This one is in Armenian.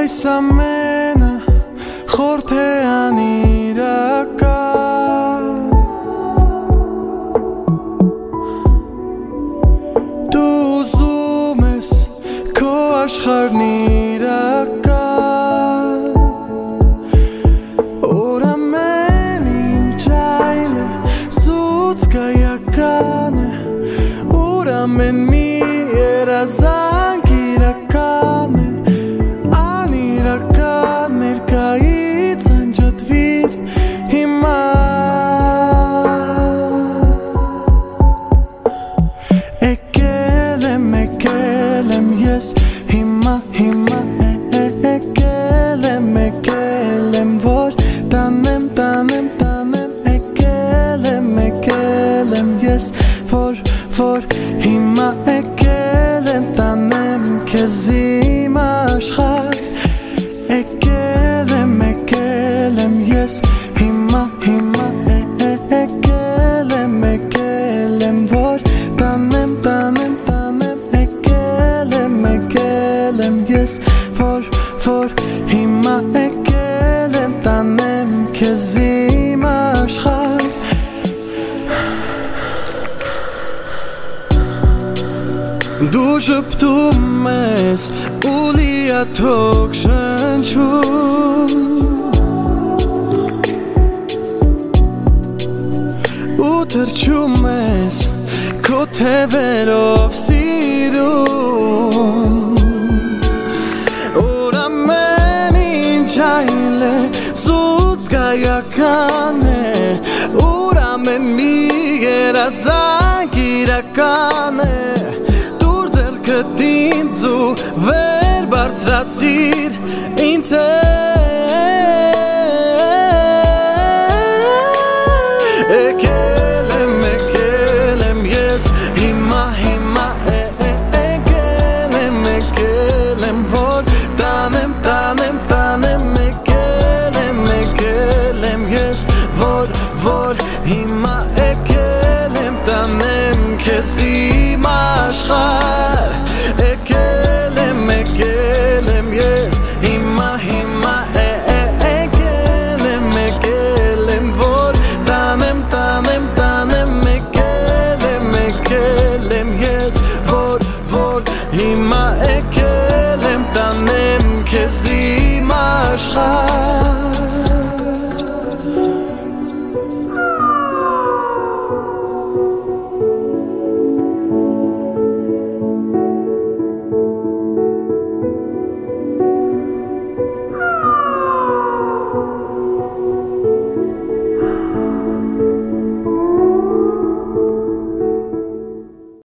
այս ամենը խորթեան իրական Դու ուզում ես քո աշխարհն իրական Որ ամեն ինչ այլ է զուտ կայական է Որ ամեն մի երազանք իրական է Անիրական ներկայից անջատվիր հիմա Եկել եմ ես հիմա Եկել եմ որ տանեմ Եկել եմ ես որ հիմա եկել եմ տանեմ քեզ իմ աշխարհ Եկել եմ ես հիմա Եկել եմ որ տանեմ Եկել եմ ես որ հիմա եկել եմ տանեմ քեզ իմ աշխարհ Դու շփթում ես ու լիաթոք շնչում Ու թրջում ես քո թևերով սիրում Որ ամեն ինչ այլ է զուտ զգայական է Որ ամեն մի երազանք իրական է Ինձ ու վեր բարձրացիր ինձ հետ